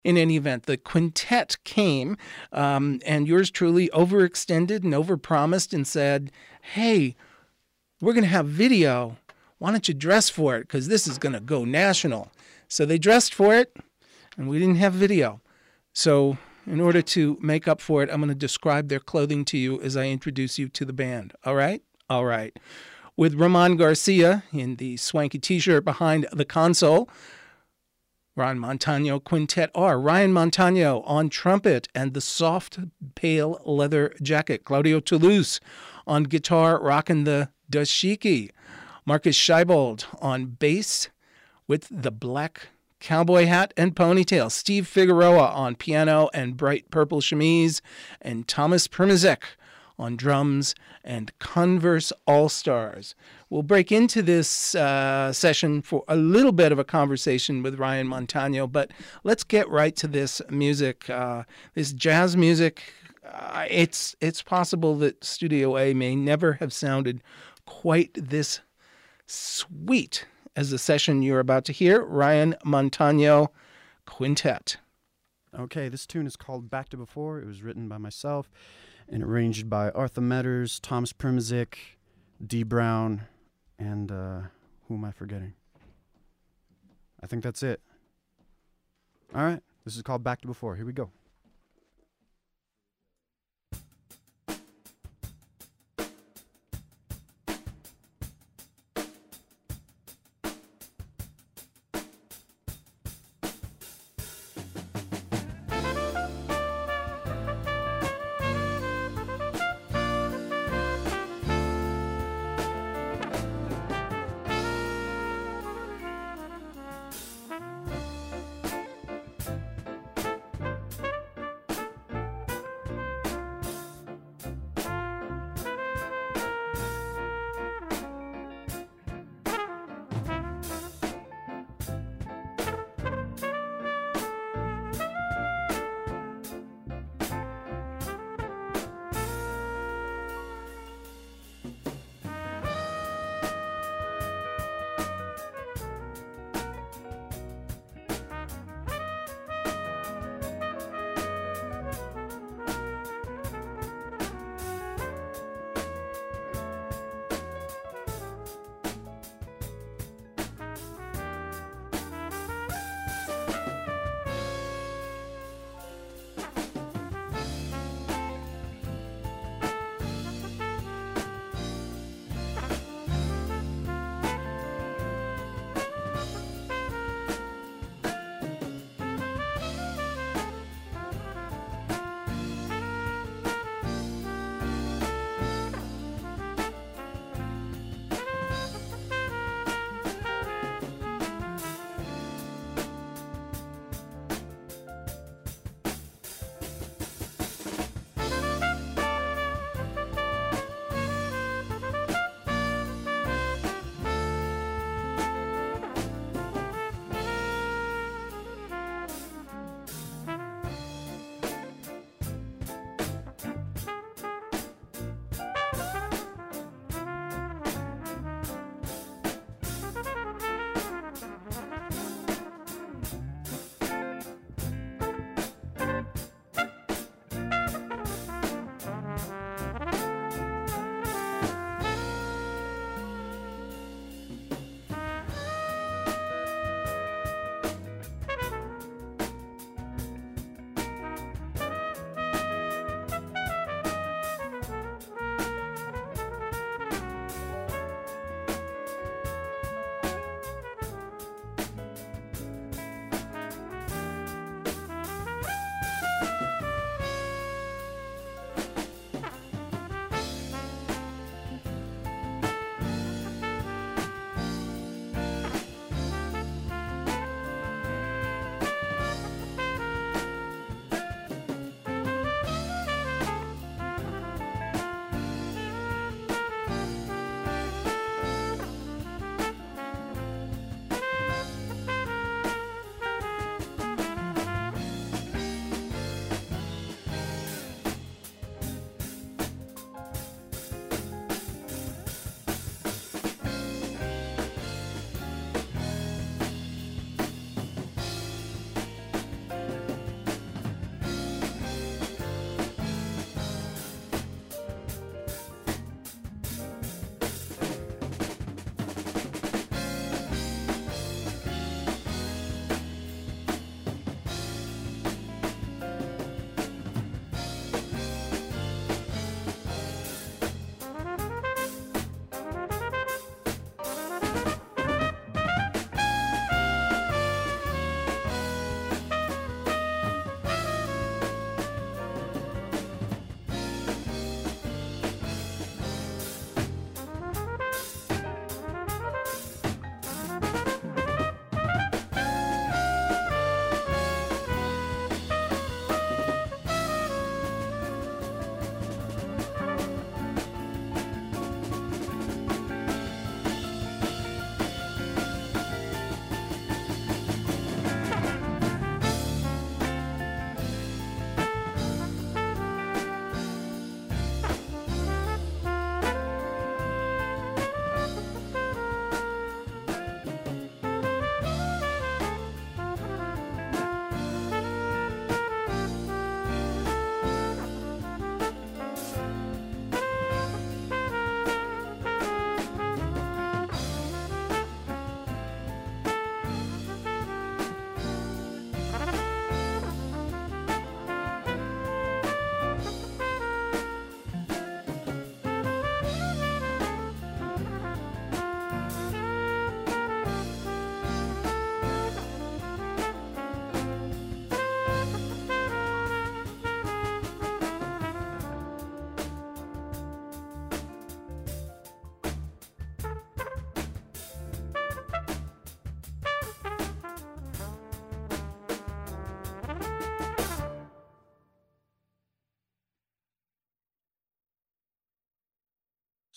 In any event, the quintet came, and yours truly overextended and overpromised and said, hey, we're going to have video. Why don't you dress for it? Because this is going to go national. So they dressed for it, and we didn't have video. So in order to make up for it, I'm going to describe their clothing to you as I introduce you to the band. All right? All right. With Ramon Garcia in the swanky T-shirt behind the console, Ryan Montano Quintet R. Ryan Montano on trumpet and the soft, pale leather jacket. Claudio Toulouse on guitar, rocking the dashiki. Marcus Scheibold on bass with the black cowboy hat and ponytail. Steve Figueroa on piano and bright purple chemise. And Thomas Primizek on drums and Converse All-Stars. We'll break into this session for a little bit of a conversation with Ryan Montano, but let's get right to this music. This jazz music, it's possible that Studio A may never have sounded quite this sweet as the session you're about to hear. Ryan Montano Quintet. Okay, this tune is called Back to Before. It was written by myself and arranged by Arthur Metters, Thomas Primizek, Dee Brown, and who am I forgetting? I think that's it. All right, this is called Back to Before. Here we go.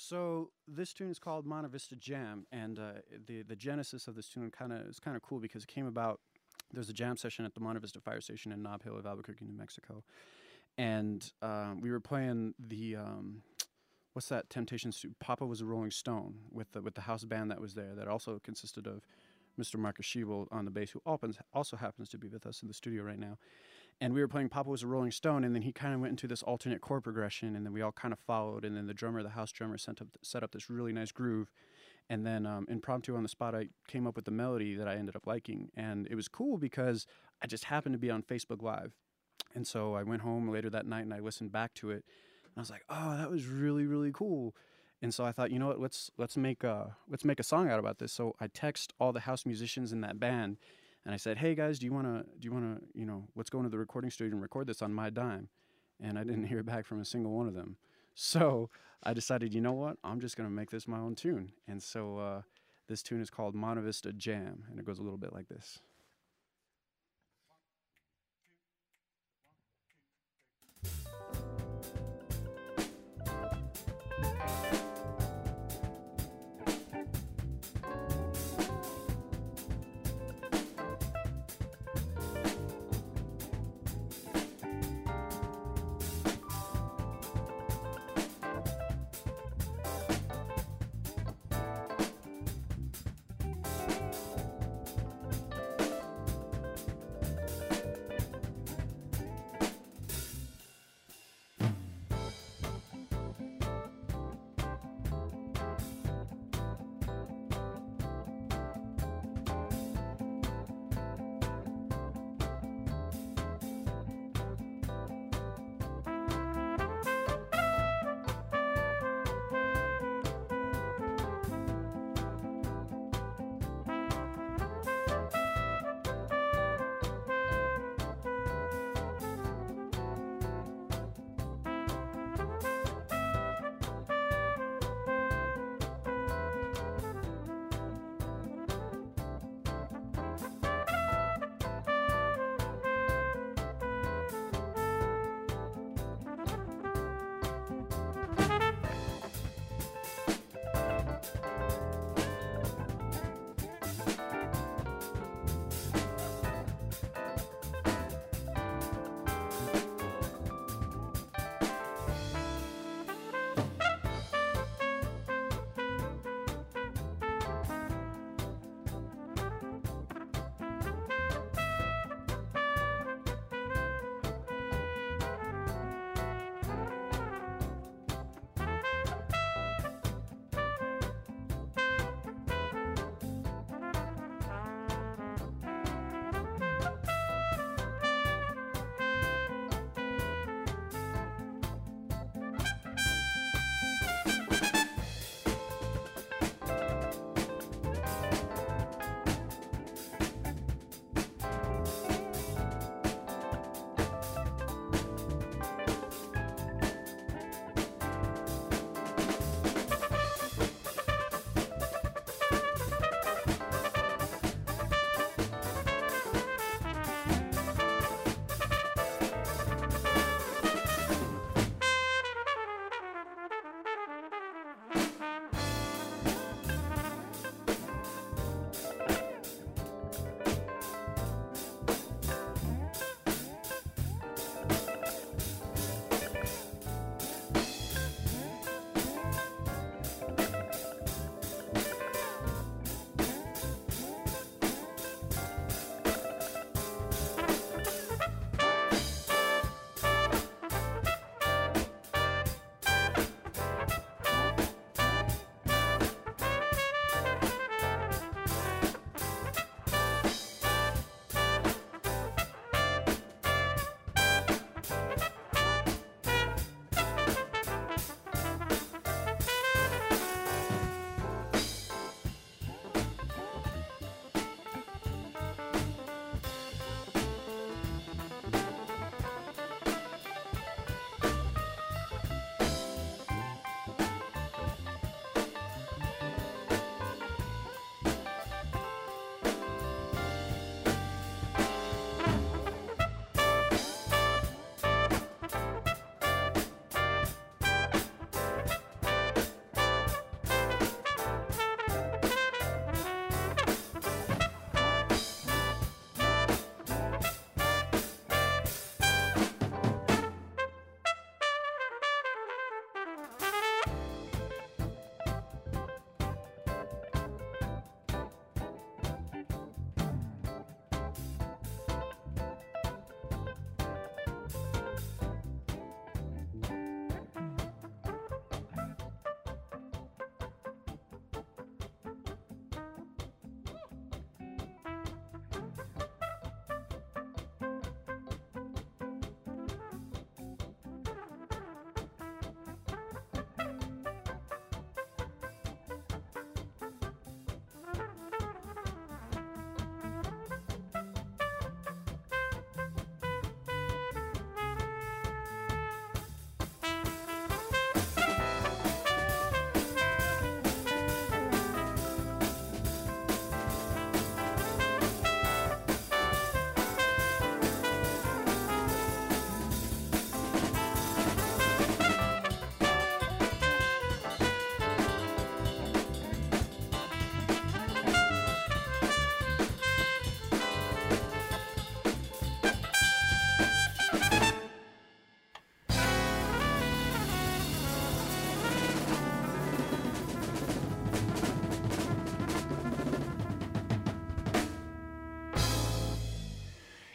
So this tune is called Monte Vista Jam, and the genesis of this tune is kind of cool because it came about. There's a jam session at the Monte Vista Fire Station in Nob Hill of Albuquerque, New Mexico, and we were playing the what's that Temptations? Papa Was a Rolling Stone with the house band that was there. That also consisted of Mr. Marcus Schiebel on the bass, who also happens to be with us in the studio right now. And we were playing Papa Was a Rolling Stone, and then he kind of went into this alternate chord progression, and then we all kind of followed, and then the house drummer, set up this really nice groove. And then impromptu on the spot, I came up with the melody that I ended up liking. And it was cool because I just happened to be on Facebook Live. And so I went home later that night, and I listened back to it, and I was like, oh, that was really, really cool. And so I thought, you know what, let's make a song out about this. So I text all the house musicians in that band, and I said, hey guys, do you wanna, let's go into the recording studio and record this on my dime. And I didn't hear back from a single one of them. So I decided, you know what, I'm just gonna make this my own tune. And so this tune is called Monte Vista Jam, and it goes a little bit like this.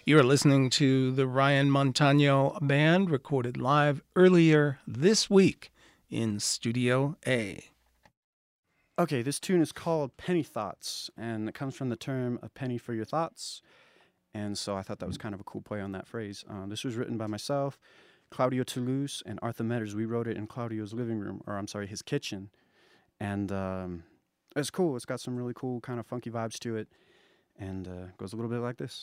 You're listening to the Ryan Montano Band, recorded live earlier this week in Studio A. Okay, this tune is called Penny Thoughts, and it comes from the term a penny for your thoughts. And so I thought that was kind of a cool play on that phrase. This was written by myself, Claudio Toulouse, and Arthur Metters. We wrote it in Claudio's living room, or I'm sorry, his kitchen. And it's cool. It's got some really cool kind of funky vibes to it. And goes a little bit like this.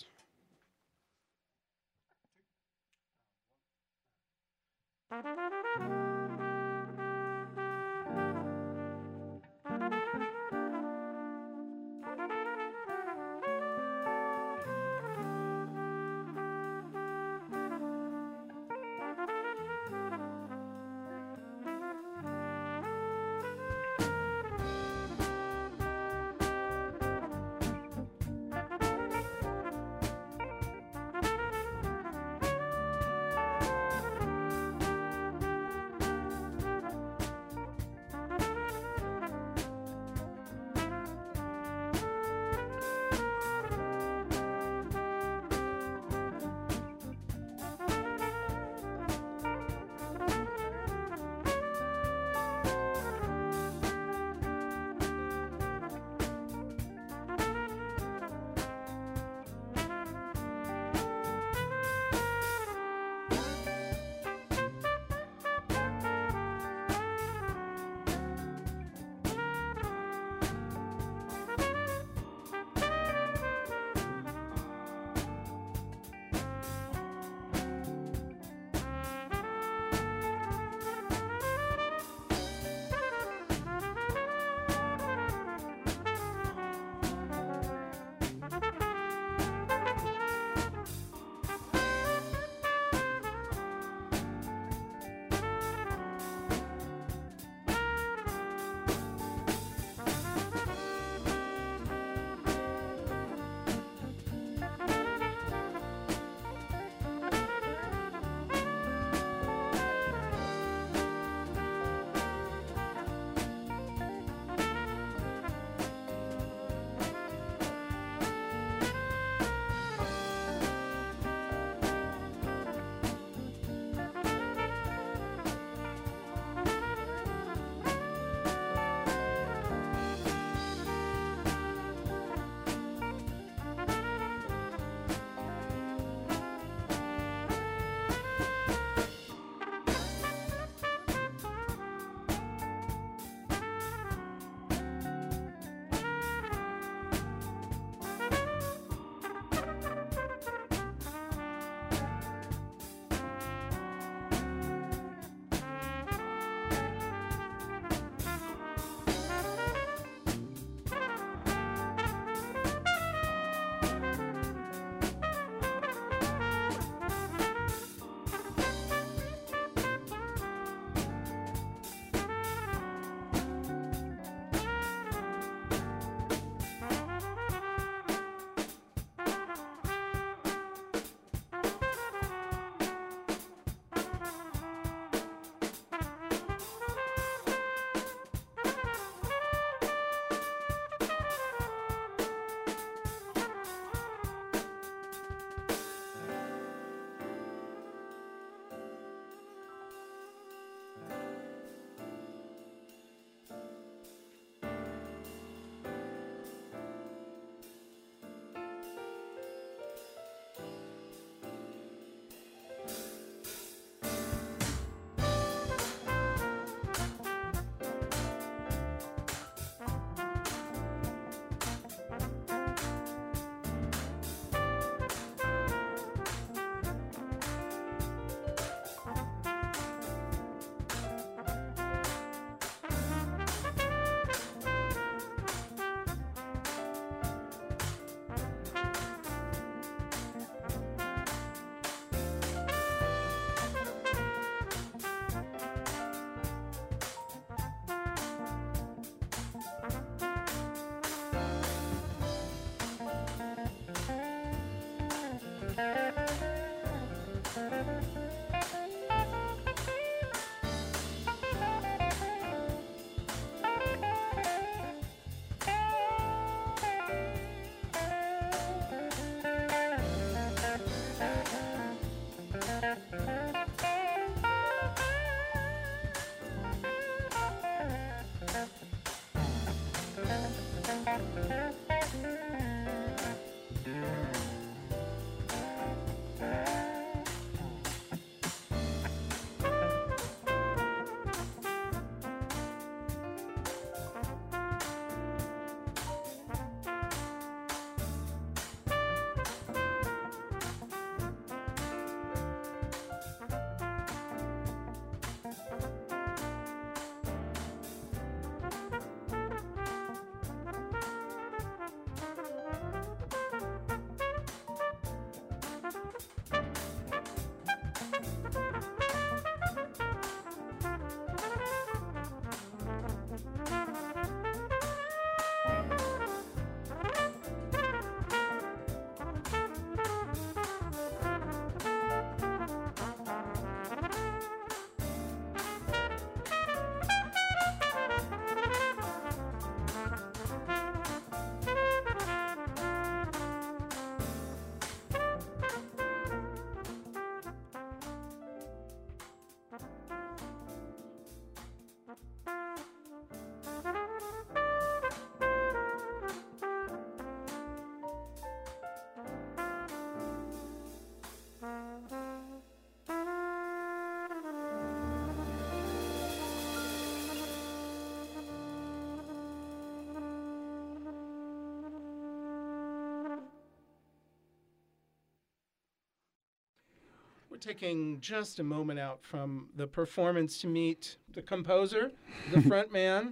We're taking just a moment out from the performance to meet the composer, the front man.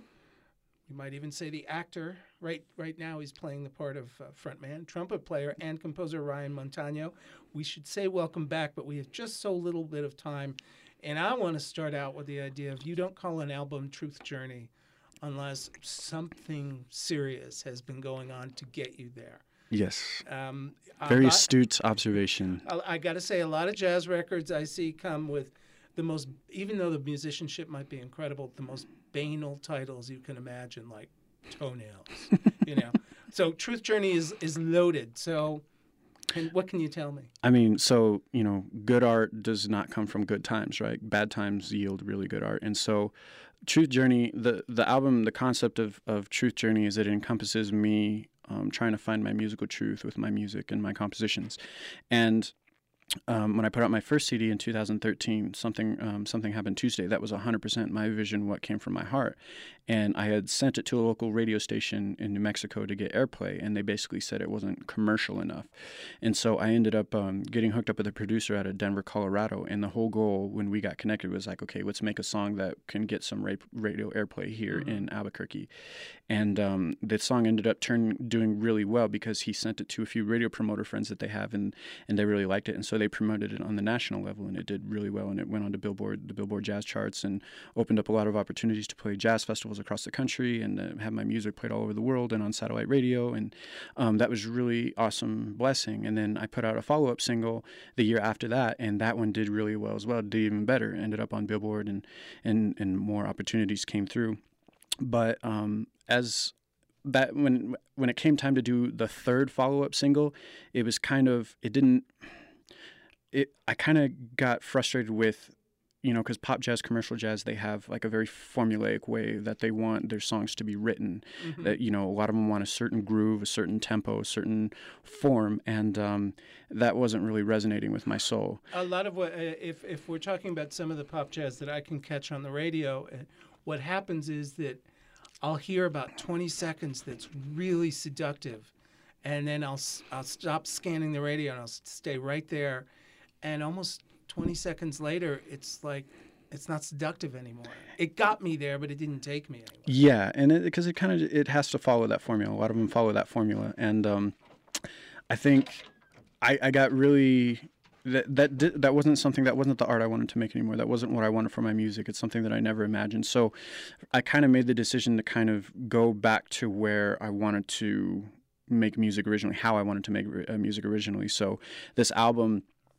We might even say the actor. Right now he's playing the part of frontman, trumpet player, and composer Ryan Montano. We should say welcome back, but we have just so little bit of time. And I want to start out with the idea of you don't call an album Truth Journey unless something serious has been going on to get you there. Yes. Very astute observation. I got to say, a lot of jazz records I see come with the most, even though the musicianship might be incredible, the most banal titles you can imagine, like Toenails, you know. So Truth Journey is loaded. So what can you tell me? I mean, so, you know, good art does not come from good times, right? Bad times yield really good art. And so Truth Journey, the album, the concept of Truth Journey is that it encompasses me trying to find my musical truth with my music and my compositions. And when I put out my first CD in 2013, something happened Tuesday. That was 100% my vision, what came from my heart. And I had sent it to a local radio station in New Mexico to get airplay, and they basically said it wasn't commercial enough. And so I ended up getting hooked up with a producer out of Denver, Colorado. And the whole goal when we got connected was like, okay, let's make a song that can get some radio airplay here in Albuquerque. And the song ended up doing really well because he sent it to a few radio promoter friends that they have, and they really liked it. And so they promoted it on the national level, and it did really well. And it went on to the Billboard Jazz charts, and opened up a lot of opportunities to play jazz festivals across the country and have my music played all over the world and on satellite radio. And that was really awesome blessing. And then I put out a follow-up single the year after that, and that one did really well as well. It did even better. Ended up on Billboard, and more opportunities came through. But as that when it came time to do the third follow-up single, it was kind of I kind of got frustrated with, because pop jazz, commercial jazz, they have like a very formulaic way that they want their songs to be written. Mm-hmm. That, a lot of them want a certain groove, a certain tempo, a certain form, and that wasn't really resonating with my soul. A lot of what, if we're talking about some of the pop jazz that I can catch on the radio, what happens is that I'll hear about 20 seconds that's really seductive, and then I'll stop scanning the radio and I'll stay right there. And almost 20 seconds later, it's like, it's not seductive anymore. It got me there, but it didn't take me anywhere. Yeah, and because it has to follow that formula. A lot of them follow that formula. And I think I got really, that wasn't something, that wasn't the art I wanted to make anymore. That wasn't what I wanted for my music. It's something that I never imagined. So I kind of made the decision to kind of go back to where I wanted to make music originally, how I wanted to make music originally. So this album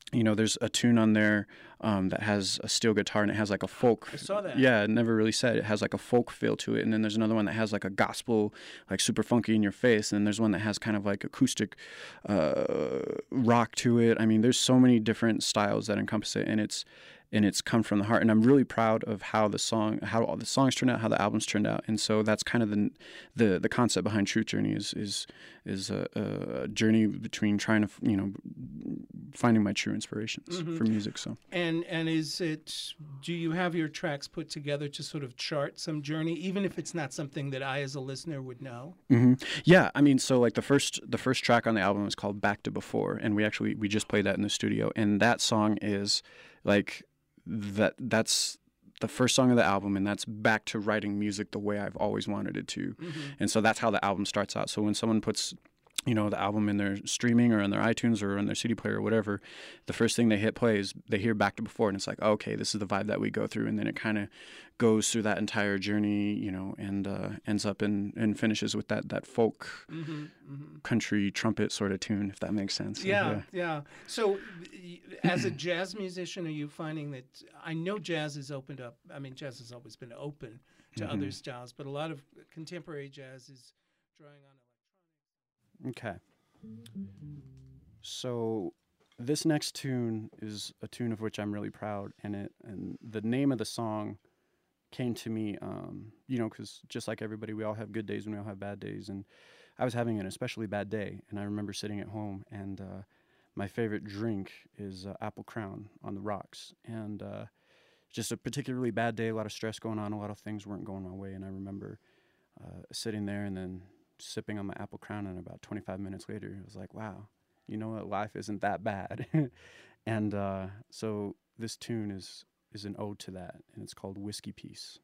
you know, there's a tune on there that has a steel guitar, and it has like a folk. I saw that. Yeah, it never really said. It has like a folk feel to it. And then there's another one that has like a gospel, like super funky in your face. And then there's one that has kind of like acoustic rock to it. I mean, there's so many different styles that encompass it, and it's come from the heart. And I'm really proud of how all the songs turned out, how the albums turned out. And so that's kind of the concept behind Truth Journey is a journey between trying to, you know, finding my true inspirations for music. So and is it, do you have your tracks put together to sort of chart some journey, even if it's not something that I as a listener would know? Yeah, I mean, so like the first track on the album is called Back to Before, and we just played that in the studio, and that song is like that's the first song of the album, and that's back to writing music the way I've always wanted it to. And so that's how the album starts out. So when someone puts, you know, the album in their streaming or on their iTunes or on their CD player or whatever, the first thing they hit play is they hear Back to Before, and it's like, okay, this is the vibe that we go through. And then it kind of goes through that entire journey, you know, and ends up and finishes with that folk country trumpet sort of tune, if that makes sense. Yeah. So as a jazz musician, are you finding that, I know jazz has opened up, I mean, jazz has always been open to other styles, but a lot of contemporary jazz is drawing on Okay. So this next tune is a tune of which I'm really proud, and the name of the song came to me, you know, because just like everybody, we all have good days and we all have bad days, and I was having an especially bad day, and I remember sitting at home, and my favorite drink is Apple Crown on the rocks, and just a particularly bad day, a lot of stress going on, a lot of things weren't going my way, and I remember sitting there and then sipping on my Apple Crown, and about 25 minutes later, I was like, wow, you know what, life isn't that bad. And so this tune is an ode to that, and it's called Whiskey Peace.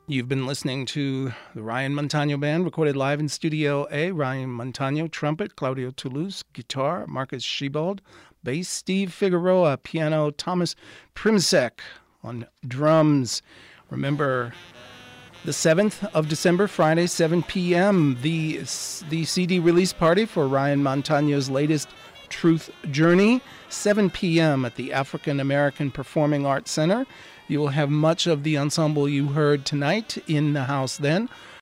You've been listening to the Ryan Montano Band, recorded live in Studio A. Ryan Montano, trumpet; Claudio Toulouse, guitar; Marcus Shebold, bass; Steve Figueroa, piano; Thomas Primsek on drums. Remember, the 7th of December, Friday, 7 p.m., the CD release party for Ryan Montano's latest Truth Journey, 7 p.m. at the African American Performing Arts Center. You will have much of the ensemble you heard tonight in the house then.